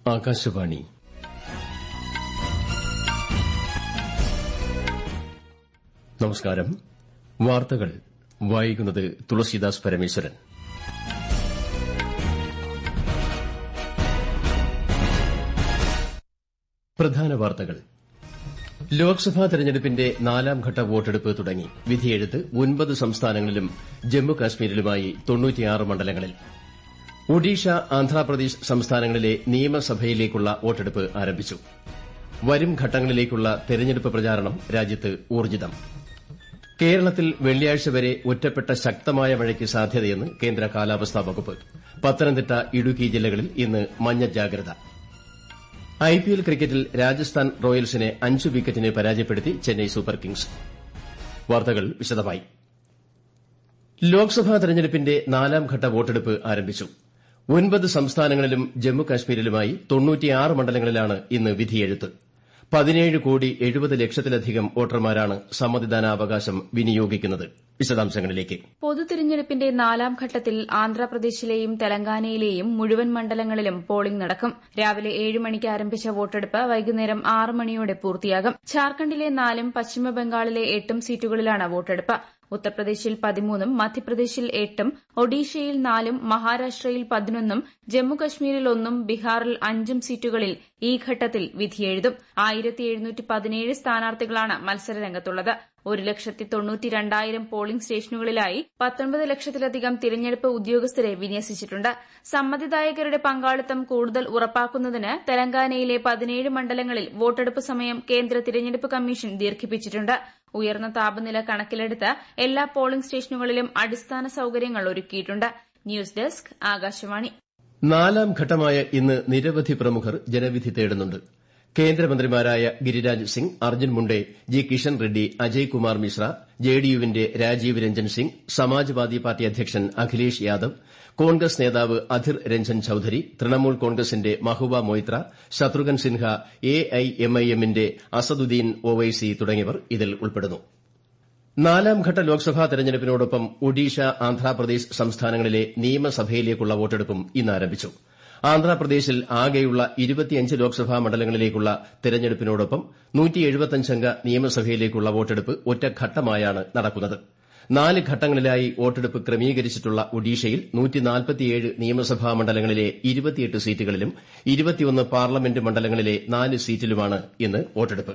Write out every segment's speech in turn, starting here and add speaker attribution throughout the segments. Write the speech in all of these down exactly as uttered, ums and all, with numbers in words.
Speaker 1: ആകാശവാണി. നമസ്കാരം. വാർത്തകൾ വായിക്കുന്നത് തുളസീദാസ് പരമേശ്വരൻ. പ്രധാന വാർത്തകൾ. ലോക്സഭാ തെരഞ്ഞെടുപ്പിന്റെ നാലാംഘട്ട വോട്ടെടുപ്പ് തുടങ്ങി. വിധിയെഴുത്ത് ഒൻപത് സംസ്ഥാനങ്ങളിലും ജമ്മുകാശ്മീരിലുമായി തൊണ്ണൂറ്റിയാറ് മണ്ഡലങ്ങളിൽ. ഒഡീഷ, ആന്ധ്രാപ്രദേശ് സംസ്ഥാനങ്ങളിലെ നിയമസഭയിലേക്കുള്ള വോട്ടെടുപ്പ് ആരംഭിച്ചു. വരും ഘട്ടങ്ങളിലേക്കുള്ള തെരഞ്ഞെടുപ്പ് പ്രചാരണം രാജ്യത്ത് ഊർജ്ജിതം. കേരളത്തിൽ വെള്ളിയാഴ്ച വരെ ഒറ്റപ്പെട്ട ശക്തമായ മഴയ്ക്ക് സാധ്യതയെന്ന് കേന്ദ്ര കാലാവസ്ഥാ വകുപ്പ്. പത്തനംതിട്ട, ഇടുക്കി ജില്ലകളിൽ ഇന്ന് മഞ്ഞ ജാഗ്രത. ഐപിഎൽ ക്രിക്കറ്റിൽ രാജസ്ഥാൻ റോയൽസിനെ അഞ്ച് വിക്കറ്റിന് പരാജയപ്പെടുത്തി ചെന്നൈ സൂപ്പർ കിങ്സ്. വാർത്തകൾ വിശദമായി. ലോക്സഭാ തെരഞ്ഞെടുപ്പിന്റെ നാലാംഘട്ട വോട്ടെടുപ്പ് ആരംഭിച്ചു. ഒൻപത് സംസ്ഥാനങ്ങളിലും ജമ്മുകാശ്മീരിലുമായി തൊണ്ണൂറ്റിയാറ് മണ്ഡലങ്ങളിലാണ് ഇന്ന് വിധിയെഴുത്ത്. പതിനേഴ് കോടി എഴുപത് ലക്ഷത്തിലധികം വോട്ടർമാരാണ് സമ്മതിദാനാവകാശം വിനിയോഗിക്കുന്നത്. വിശദാംശങ്ങളിലേക്ക്.
Speaker 2: പൊതുതിരഞ്ഞെടുപ്പിന്റെ നാലാം ഘട്ടത്തിൽ ആന്ധ്രാപ്രദേശിലെയും തെലങ്കാനയിലെയും മുഴുവൻ മണ്ഡലങ്ങളിലും പോളിംഗ് നടക്കും. രാവിലെ ഏഴ് മണിക്ക് ആരംഭിച്ച വോട്ടെടുപ്പ് വൈകുന്നേരം ആറ് മണിയോടെ പൂർത്തിയാകും. ഝാർഖണ്ഡിലെ നാലും പശ്ചിമബംഗാളിലെ എട്ടും സീറ്റുകളിലാണ് വോട്ടെടുപ്പ്. ഉത്തർപ്രദേശിൽ പതിമൂന്നും മധ്യപ്രദേശിൽ എട്ടും ഒഡീഷയിൽ നാലും മഹാരാഷ്ട്രയിൽ പതിനൊന്നും ജമ്മുകശ്മീരിൽ ഒന്നും ബീഹാറിൽ അഞ്ചും സീറ്റുകളിൽ ഈ ഘട്ടത്തിൽ വിധിയെഴുതും. ആയിരത്തി എഴുന്നൂറ്റി പതിനേഴ് സ്ഥാനാർത്ഥികളാണ് മത്സരരംഗത്തുള്ളത്. ഒരു ലക്ഷത്തി തൊണ്ണൂറ്റി രണ്ടായിരം പോളിംഗ് സ്റ്റേഷനുകളിലായി പത്തൊൻപത് ലക്ഷത്തിലധികം തിരഞ്ഞെടുപ്പ് ഉദ്യോഗസ്ഥരെ വിന്യസിച്ചിട്ടുണ്ട്. സമ്മതിദായകരുടെ പങ്കാളിത്തം കൂടുതൽ ഉറപ്പാക്കുന്നതിന് തെലങ്കാനയിലെ പതിനേഴ് മണ്ഡലങ്ങളിൽ വോട്ടെടുപ്പ് സമയം കേന്ദ്ര തിരഞ്ഞെടുപ്പ് കമ്മീഷൻ ദീർഘിപ്പിച്ചിട്ടുണ്ട്. ഉയർന്ന താപനില കണക്കിലെടുത്ത് എല്ലാ പോളിംഗ് സ്റ്റേഷനുകളിലും അടിസ്ഥാന സൌകര്യങ്ങൾ ഒരുക്കിയിട്ടുണ്ട്. News desk, Akashvani.
Speaker 1: നാലാം ഘട്ടമായ ഇന്ന് നിരവധി പ്രമുഖർ ജനവിധി തേടുന്നുണ്ട്. കേന്ദ്രമന്ത്രിമാരായ ഗിരിരാജ് സിംഗ്, അർജുൻ മുണ്ടെ, ജി കിഷൻ റെഡ്ഡി, അജയ് കുമാർ മിശ്ര, ജെഡിയുവിന്റെ രാജീവ് രഞ്ജൻ സിംഗ്, സമാജ്വാദി പാർട്ടി അധ്യക്ഷൻ അഖിലേഷ് യാദവ്, കോൺഗ്രസ് നേതാവ് അധിർ രഞ്ജൻ ചൌധരി, തൃണമൂൽ കോൺഗ്രസിന്റെ മഹുവ മൊയ്ത്ര, ശത്രുഘ്ൻ സിൻഹ, എഐഎംഐഎമ്മിന്റെ അസദുദ്ദീൻ ഒവൈസി തുടങ്ങിയവർ ഇതിൽ ഉൾപ്പെടുന്നു. നാലാംഘട്ട ലോക്സഭാ തെരഞ്ഞെടുപ്പിനോടൊപ്പം ഒഡീഷ, ആന്ധ്രാപ്രദേശ് സംസ്ഥാനങ്ങളിലെ നിയമസഭയിലേക്കുള്ള വോട്ടെടുപ്പും ഇന്ന് ആരംഭിച്ചു. ആന്ധ്രാപ്രദേശിൽ ആകെയുള്ള ഇരുപത്തിയഞ്ച് ലോക്സഭാ മണ്ഡലങ്ങളിലേക്കുള്ള തെരഞ്ഞെടുപ്പിനോടൊപ്പം നൂറ്റി എഴുപത്തിയഞ്ചംഗ നിയമസഭയിലേക്കുള്ള വോട്ടെടുപ്പ് ഒറ്റഘട്ടമായാണ് നടക്കുന്നത്. നാല് ഘട്ടങ്ങളിലായി വോട്ടെടുപ്പ് ക്രമീകരിച്ചിട്ടുള്ള ഒഡീഷയിൽ നൂറ്റി നാൽപ്പത്തിയേഴ് നിയമസഭാ മണ്ഡലങ്ങളിലെ ഇരുപത്തിയെട്ട് സീറ്റുകളിലും ഇരുപത്തിയൊന്ന് പാർലമെന്റ് മണ്ഡലങ്ങളിലെ നാല് സീറ്റിലുമാണ് ഇന്ന് വോട്ടെടുപ്പ്.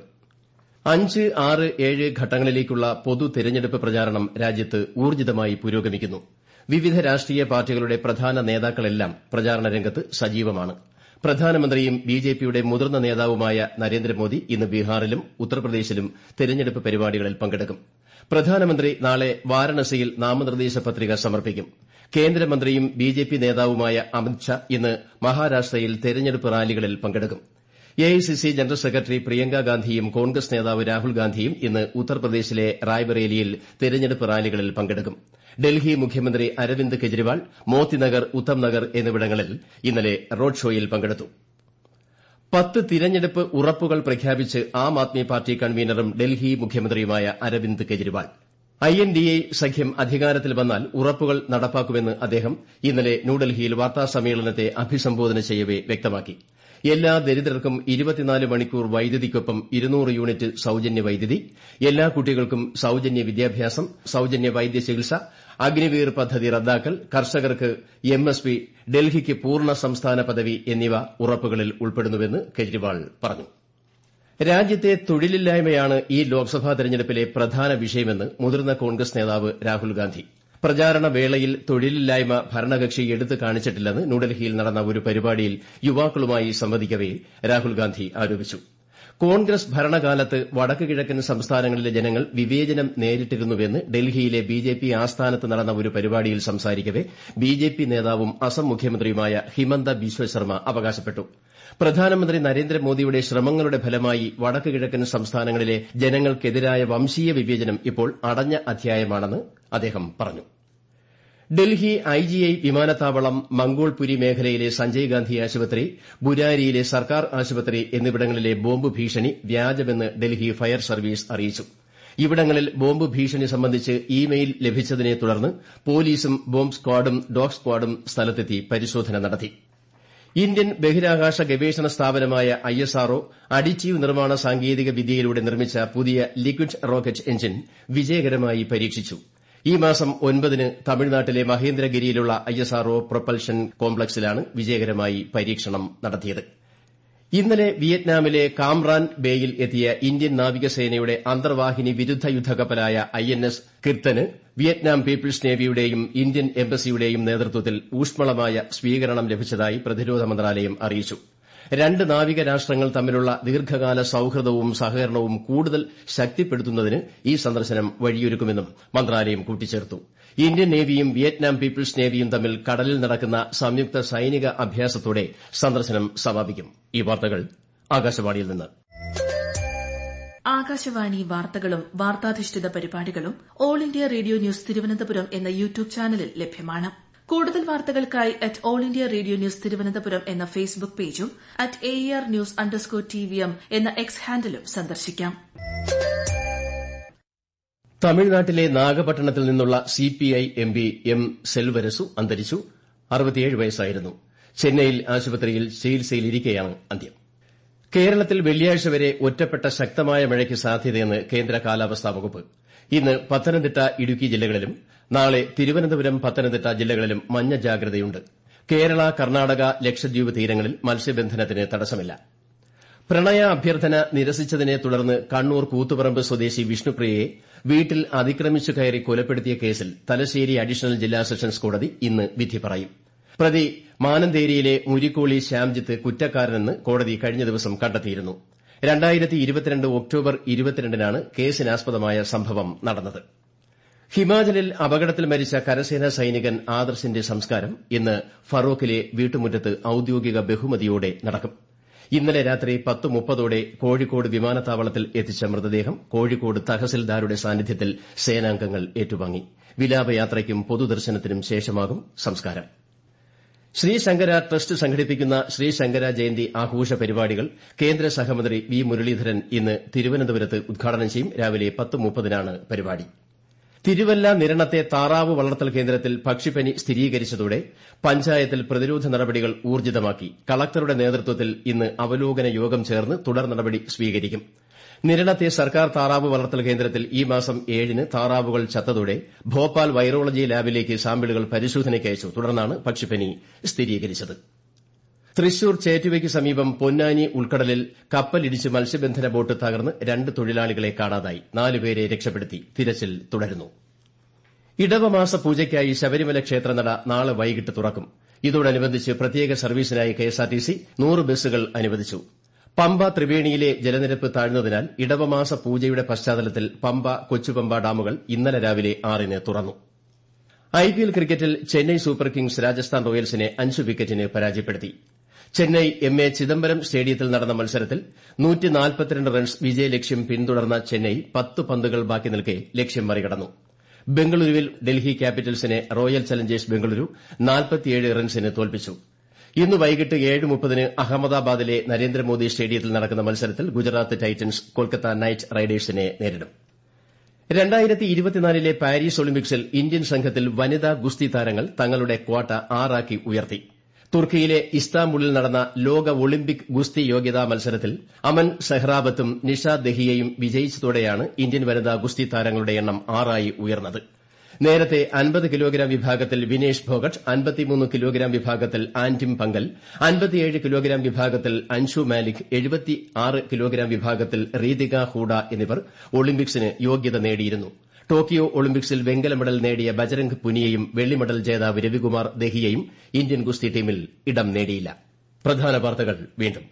Speaker 1: അഞ്ച്, ആറ്, ഏഴ് ഘട്ടങ്ങളിലേക്കുള്ള പൊതു തെരഞ്ഞെടുപ്പ് പ്രചാരണം രാജ്യത്ത് ഊർജ്ജിതമായി പുരോഗമിക്കുന്നു. വിവിധ രാഷ്ട്രീയ പാർട്ടികളുടെ പ്രധാന നേതാക്കളെല്ലാം പ്രചാരണ രംഗത്ത് സജീവമാണ്. പ്രധാനമന്ത്രിയും ബിജെപിയുടെ മുതിർന്ന നേതാവുമായ നരേന്ദ്രമോദി ഇന്ന് ബീഹാറിലും ഉത്തർപ്രദേശിലും തെരഞ്ഞെടുപ്പ് പരിപാടികളിൽ പങ്കെടുക്കും. പ്രധാനമന്ത്രി നാളെ വാരണസിയിൽ നാമനിർദ്ദേശ പത്രിക സമർപ്പിക്കും. കേന്ദ്രമന്ത്രിയും ബിജെപി നേതാവുമായ അമിത്ഷാ ഇന്ന് മഹാരാഷ്ട്രയിൽ തെരഞ്ഞെടുപ്പ് റാലികളിൽ പങ്കെടുക്കും. എഐസിസി ജനറൽ സെക്രട്ടറി പ്രിയങ്ക ഗാന്ധിയും കോൺഗ്രസ് നേതാവ് രാഹുൽ ഗാന്ധിയും ഇന്ന് ഉത്തർപ്രദേശിലെ റായ്ബറേലിയിൽ തെരഞ്ഞെടുപ്പ് റാലികളിൽ പങ്കെടുക്കും. ഡൽഹി മുഖ്യമന്ത്രി അരവിന്ദ് കെജ്രിവാൾ മോത്തിനഗർ, ഉത്തംനഗർ എന്നിവിടങ്ങളിൽ ഇന്നലെ റോഡ് ഷോയിൽ പങ്കെടുത്തു. പത്ത് തിരഞ്ഞെടുപ്പ് ഉറപ്പുകൾ പ്രഖ്യാപിച്ച് ആം ആദ്മി പാർട്ടി കൺവീനറും ഡൽഹി മുഖ്യമന്ത്രിയുമായ Arvind Kejriwal. I N D A സഖ്യം അധികാരത്തിൽ വന്നാൽ ഉറപ്പുകൾ നടപ്പാക്കുമെന്ന് അദ്ദേഹം ഇന്നലെ ന്യൂഡൽഹിയിൽ വാർത്താസമ്മേളനത്തെ അഭിസംബോധന ചെയ്യവെ വ്യക്തമാക്കി. എല്ലാ ദരിദ്രർക്കും ഇരുപത്തിനാല് മണിക്കൂർ വൈദ്യുതിക്കൊപ്പം ഇരുന്നൂറ് യൂണിറ്റ് സൌജന്യ വൈദ്യുതി, എല്ലാ കുട്ടികൾക്കും സൌജന്യ വിദ്യാഭ്യാസം, സൌജന്യ വൈദ്യചികിത്സ, അഗ്നിവീർ പദ്ധതി റദ്ദാക്കൽ, കർഷകർക്ക് എം എസ് പി, ഡൽഹിക്ക് പൂർണ്ണ സംസ്ഥാന പദവി എന്നിവ ഉറപ്പുകളിൽ ഉൾപ്പെടുന്നുവെന്ന് കെജ്രിവാൾ പറഞ്ഞു. രാജ്യത്തെ തൊഴിലില്ലായ്മയാണ് ഈ ലോക്സഭാ തെരഞ്ഞെടുപ്പിലെ പ്രധാന വിഷയമെന്ന് മുതിർന്ന കോൺഗ്രസ് നേതാവ് രാഹുൽ ഗാന്ധി. പ്രചാരണ വേളയിൽ തൊഴിലില്ലായ്മ ഭരണകക്ഷി എടുത്തു കാണിച്ചിട്ടില്ലെന്ന് ന്യൂഡൽഹിയിൽ നടന്ന ഒരു പരിപാടിയിൽ യുവാക്കളുമായി സംവദിക്കവെ രാഹുൽ ഗാന്ധി ആരോപിച്ചു. കോൺഗ്രസ് ഭരണകാലത്ത് വടക്ക് കിഴക്കൻ സംസ്ഥാനങ്ങളിലെ ജനങ്ങൾ വിവേചനം നേരിട്ടിരുന്നുവെന്ന് ഡൽഹിയിലെ ബിജെപി ആസ്ഥാനത്ത് നടന്ന ഒരു പരിപാടിയിൽ സംസാരിക്കവെ ബിജെപി നേതാവും അസം മുഖ്യമന്ത്രിയുമായ ഹിമന്ത ബിശ്വ ശർമ്മ അവകാശപ്പെട്ടു. പ്രധാനമന്ത്രി നരേന്ദ്രമോദിയുടെ ശ്രമങ്ങളുടെ ഫലമായി വടക്ക് കിഴക്കൻ സംസ്ഥാനങ്ങളിലെ ജനങ്ങൾക്കെതിരായ വംശീയ വിവേചനം ഇപ്പോൾ അടഞ്ഞ അധ്യായമാണെന്ന് അദ്ദേഹം പറഞ്ഞു. ഡൽഹി ഐജിഐ വിമാനത്താവളം, മംഗോൾപുരി മേഖലയിലെ സഞ്ജയ് ഗാന്ധി ആശുപത്രി, ബുരാരിയിലെ സർക്കാർ ആശുപത്രി എന്നിവിടങ്ങളിലെ ബോംബ് ഭീഷണി വ്യാജമെന്ന് ഡൽഹി ഫയർ സർവീസ് അറിയിച്ചു. ഇവിടങ്ങളിൽ ബോംബ് ഭീഷണി സംബന്ധിച്ച് ഇ മെയിൽ ലഭിച്ചതിനെ തുടർന്ന് പോലീസും ബോംബ് സ്ക്വാഡും ഡോഗ് സ്ക്വാഡും സ്ഥലത്തെത്തി പരിശോധന നടത്തി. ഇന്ത്യൻ ബഹിരാകാശ ഗവേഷണ സ്ഥാപനമായ I S R O additive നിർമ്മാണ സാങ്കേതിക വിദ്യയിലൂടെ നിർമ്മിച്ച പുതിയ ലിക്വിഡ് റോക്കറ്റ് എഞ്ചിൻ വിജയകരമായി പരീക്ഷിച്ചു. ഈ മാസം ഒൻപതിന് തമിഴ്നാട്ടിലെ മഹേന്ദ്രഗിരിയിലുള്ള I S R O propulsion കോംപ്ലക്സിലാണ് വിജയകരമായി പരീക്ഷണം നടത്തിയത്. ഇന്നലെ വിയറ്റ്നാമിലെ കാംറാൻ ബേയിൽ എത്തിയ ഇന്ത്യൻ നാവികസേനയുടെ അന്തർവാഹിനി വിരുദ്ധ യുദ്ധക്കപ്പലായ ഐ എൻ എസ് കിർത്തന് വിയറ്റ്നാം പീപ്പിൾസ് നേവിയുടെയും ഇന്ത്യൻ എംബസിയുടെയും നേതൃത്വത്തിൽ ഊഷ്മളമായ സ്വീകരണം ലഭിച്ചതായി പ്രതിരോധ മന്ത്രാലയം അറിയിച്ചു. രണ്ട് നാവിക രാഷ്ട്രങ്ങൾ തമ്മിലുള്ള ദീർഘകാല സൌഹൃദവും സഹകരണവും കൂടുതൽ ശക്തിപ്പെടുത്തുന്നതിന് ഈ സന്ദർശനം വഴിയൊരുക്കുമെന്നും മന്ത്രാലയം കൂട്ടിച്ചേർത്തു. ഇന്ത്യൻ നേവിയും വിയറ്റ്നാം പീപ്പിൾസ് നേവിയും തമ്മിൽ കടലിൽ നടക്കുന്ന സംയുക്ത സൈനിക അഭ്യാസത്തോടെ സന്ദർശനം സമാപിക്കും. ഈ വാർത്തകൾ ആകാശവാണിയിൽ നിന്ന്.
Speaker 3: ആകാശവാണി വാർത്തകളും വാർത്താധിഷ്ഠിത പരിപാടികളും all India radio news Thiruvananthapuram എന്ന യൂട്യൂബ് ചാനലിൽ ലഭ്യമാണ്. കൂടുതൽ വാർത്തകൾക്കായി at all India radio news Thiruvananthapuram എന്ന ഫേസ്ബുക്ക് പേജും at A R news underscore T V M എന്ന എക്സ് ഹാൻഡിലും സന്ദർശിക്കാം.
Speaker 1: തമിഴ്നാട്ടിലെ നാഗപട്ടണത്തിൽ നിന്നുള്ള സിപിഐ എംപി എം സെൽവരസു അന്തരിച്ചു. അറുപത്തിയേഴ് വയസ്സായിരുന്നു. ചെന്നൈയിൽ ആശുപത്രിയിൽ ചികിത്സയിലിരിക്കെയാണ് അന്ത്യം. കേരളത്തിൽ വെള്ളിയാഴ്ച വരെ ഒറ്റപ്പെട്ട ശക്തമായ മഴയ്ക്ക് സാധ്യതയെന്ന് കേന്ദ്ര കാലാവസ്ഥാ വകുപ്പ്. ഇന്ന് പത്തനംതിട്ട, ഇടുക്കി ജില്ലകളിലും നാളെ തിരുവനന്തപുരം, പത്തനംതിട്ട ജില്ലകളിലും മഞ്ഞ ജാഗ്രതയുണ്ട്. കേരള, കർണാടക, ലക്ഷദ്വീപ് തീരങ്ങളിൽ മത്സ്യബന്ധനത്തിന് തടസ്സമില്ല. പ്രണയ അഭ്യർത്ഥന നിരസിച്ചതിനെ തുടർന്ന് കണ്ണൂർ കൂത്തുപറമ്പ് സ്വദേശി വിഷ്ണുപ്രിയയെ വീട്ടിൽ അതിക്രമിച്ചു കയറി കൊലപ്പെടുത്തിയ കേസിൽ തലശ്ശേരി അഡീഷണൽ ജില്ലാ സെഷൻസ് കോടതി ഇന്ന് വിധി പറയും. പ്രതി മാനന്തേരിയിലെ മുരിക്കോളി ശ്യാംജിത്ത് കുറ്റക്കാരനെന്ന് കോടതി കഴിഞ്ഞ ദിവസം കണ്ടെത്തിയിരുന്നു. രണ്ടായിരത്തി ഇരുപത്തിരണ്ട് ഒക്ടോബർ ഇരുപത്തിരണ്ടിനാണ് കേസിനാസ്പദമായ സംഭവം നടന്നത്. ഹിമാചലിൽ അപകടത്തിൽ മരിച്ച കരസേനാ സൈനികൻ ആദർശിന്റെ സംസ്കാരം ഇന്ന് ഫറോക്കിലെ വീട്ടുമുറ്റത്ത് ഔദ്യോഗിക ബഹുമതിയോടെ നടക്കും. ഇന്നലെ രാത്രി പത്ത് മുപ്പതോടെ കോഴിക്കോട് വിമാനത്താവളത്തിൽ എത്തിച്ച മൃതദേഹം കോഴിക്കോട് തഹസിൽദാരുടെ സാന്നിധ്യത്തിൽ സേനാംഗങ്ങൾ ഏറ്റുവാങ്ങി. വിലാപയാത്രയ്ക്കും പൊതുദർശനത്തിനും ശേഷമാകും സംസ്കാരം. ശ്രീശങ്കര ട്രസ്റ്റ് സംഘടിപ്പിക്കുന്ന ശ്രീശങ്കര ജയന്തി ആഘോഷ പരിപാടികൾ കേന്ദ്ര സഹമന്ത്രി വി മുരളീധരൻ ഇന്ന് തിരുവനന്തപുരത്ത് ഉദ്ഘാടനം ചെയ്യും. രാവിലെ പത്ത് മുപ്പതിനാണ് പരിപാടി. തിരുവല്ല നിരണത്തെ താറാവ് വളർത്തൽ കേന്ദ്രത്തിൽ പക്ഷിപ്പനി സ്ഥിരീകരിച്ചതോടെ പഞ്ചായത്തിൽ പ്രതിരോധ നടപടികൾ ഊർജിതമാക്കി. കളക്ടറുടെ നേതൃത്വത്തിൽ ഇന്ന് അവലോകന യോഗം ചേർന്ന് തുടർ നടപടി സ്വീകരിക്കും. നിരണത്തെ സർക്കാർ താറാവ് വളർത്തൽ കേന്ദ്രത്തിൽ ഈ മാസം ഏഴിന് താറാവുകൾ ചത്തതോടെ ഭോപ്പാൽ വൈറോളജി ലാബിലേക്ക് സാമ്പിളുകൾ പരിശോധനയ്ക്കയച്ചു. തുടർന്നാണ് പക്ഷിപ്പനി സ്ഥിരീകരിച്ചത്. തൃശൂർ ചേറ്റുവയ്ക്ക് സമീപം പൊന്നാനി ഉൾക്കടലിൽ കപ്പലിടിച്ച് മത്സ്യബന്ധന ബോട്ട് തകർന്ന് രണ്ട് തൊഴിലാളികളെ കാണാതായി. നാലുപേരെ രക്ഷപ്പെടുത്തി. തിരച്ചിൽ തുടരുന്നു. ഇടവമാസ പൂജയ്ക്കായി ശബരിമല ക്ഷേത്രനട നാളെ വൈകിട്ട് തുറക്കും. ഇതോടനുബന്ധിച്ച് പ്രത്യേക സർവീസിനായി കെഎസ്ആർടിസി നൂറ് ബസ്സുകൾ അനുവദിച്ചു. പമ്പ ത്രിവേണിയിലെ ജലനിരപ്പ് താഴ്ന്നതിനാൽ ഇടവമാസ പൂജയുടെ പശ്ചാത്തലത്തിൽ പമ്പ, കൊച്ചുപമ്പ ഡാമുകൾ ഇന്നലെ രാവിലെ ആറിന് തുറന്നു. ഐപിഎൽ ക്രിക്കറ്റിൽ ചെന്നൈ സൂപ്പർ കിങ്സ് രാജസ്ഥാൻ റോയൽസിനെ അഞ്ച് വിക്കറ്റിന് പരാജയപ്പെടുത്തി. ചെന്നൈ എം എ ചിദംബരം സ്റ്റേഡിയത്തിൽ നടന്ന മത്സരത്തിൽ നൂറ്റി നാൽപ്പത്തിരണ്ട് റൺസ് വിജയലക്ഷ്യം പിന്തുടർന്ന ചെന്നൈ പത്ത് പന്തുകൾ ബാക്കി നിൽക്കെ ലക്ഷ്യം മറികടന്നു. ബംഗളൂരുവിൽ ഡൽഹി ക്യാപിറ്റൽസിനെ റോയൽ ചലഞ്ചേഴ്സ് ബംഗളൂരു നാൽപ്പത്തിയേഴ് റൺസിന് തോൽപ്പിച്ചു. ഇന്ന് വൈകിട്ട് ഏഴ് മുപ്പതിന് അഹമ്മദാബാദിലെ നരേന്ദ്രമോദി സ്റ്റേഡിയത്തിൽ നടക്കുന്ന മത്സരത്തിൽ ഗുജറാത്ത് ടൈറ്റൻസ് കൊൽക്കത്ത നൈറ്റ് റൈഡേഴ്സിനെ നേരിടും. രണ്ടായിരത്തി ഇരുപത്തിനാലിലെ പാരീസ് ഒളിമ്പിക്സിൽ ഇന്ത്യൻ സംഘത്തിൽ വനിതാ ഗുസ്തി താരങ്ങൾ തങ്ങളുടെ ക്വാട്ട ആറാക്കി ഉയർത്തി. തുർക്കിയിലെ ഇസ്താംബുളിൽ നടന്ന ലോക ഒളിമ്പിക് ഗുസ്തി യോഗ്യതാ മത്സരത്തിൽ അമൻ സെഹ്റാബത്തും നിഷ ദഹിയയും വിജയിച്ചതോടെയാണ് ഇന്ത്യൻ വനിതാ ഗുസ്തി താരങ്ങളുടെ എണ്ണം ആറായി ഉയർന്നത്. നേരത്തെ അൻപത് കിലോഗ്രാം വിഭാഗത്തിൽ വിനേഷ് ഫോഗട്ട്, അൻപത്തിമൂന്ന് കിലോഗ്രാം വിഭാഗത്തിൽ ആന്റിം പങ്കൽ, അൻപത്തിയേഴ് കിലോഗ്രാം വിഭാഗത്തിൽ അൻഷു മാലിക്, എഴുപത്തിയാറ് കിലോഗ്രാം വിഭാഗത്തിൽ റീതിക ഹൂഡ എന്നിവർ ഒളിമ്പിക്സിന് യോഗ്യത നേടിയിരുന്നു. ടോക്കിയോ ഒളിമ്പിക്സിൽ വെങ്കല മെഡൽ നേടിയ ബജരംഗ് പുനിയയും വെള്ളി മെഡൽ ജേതാവ് രവികുമാർ ദഹിയയും ഇന്ത്യൻ ഗുസ്തി ടീമിൽ ഇടം നേടിയില്ല. പ്രധാന വാർത്തകൾ വീണ്ടും.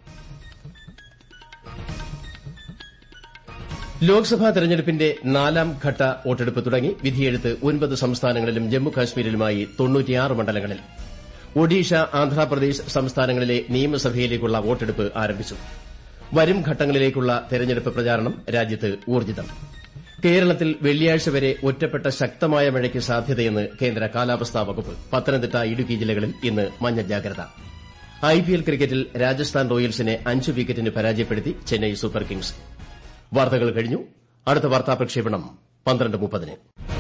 Speaker 1: ലോക്സഭാ തെരഞ്ഞെടുപ്പിന്റെ നാലാം ഘട്ട വോട്ടെടുപ്പ് തുടങ്ങി. വിധിയെഴുത്ത് ഒൻപത് സംസ്ഥാനങ്ങളിലും ജമ്മുകാശ്മീരിലുമായി തൊണ്ണൂറ്റിയാറ് മണ്ഡലങ്ങളിൽ. ഒഡീഷ, ആന്ധ്രാപ്രദേശ് സംസ്ഥാനങ്ങളിലെ നിയമസഭയിലേക്കുള്ള വോട്ടെടുപ്പ് ആരംഭിച്ചു. വരും ഘട്ടങ്ങളിലേക്കുള്ള തെരഞ്ഞെടുപ്പ് പ്രചാരണം രാജ്യത്ത് ഊർജ്ജിതം. കേരളത്തിൽ വെള്ളിയാഴ്ച വരെ ഒറ്റപ്പെട്ട ശക്തമായ മഴയ്ക്ക് സാധ്യതയെന്ന് കേന്ദ്ര കാലാവസ്ഥാ വകുപ്പ്. പത്തനംതിട്ട, ഇടുക്കി ജില്ലകളിൽ ഇന്ന് മഞ്ഞ ജാഗ്രത. ഐപിഎൽ ക്രിക്കറ്റിൽ രാജസ്ഥാൻ റോയൽസിനെ അഞ്ച് വിക്കറ്റിന് പരാജയപ്പെടുത്തി ചെന്നൈ സൂപ്പർ കിങ്സ്. വാർത്തകൾ കഴിഞ്ഞു. അടുത്ത വാർത്താ പ്രക്ഷേപണം പന്ത്രണ്ട് മുപ്പതിന്.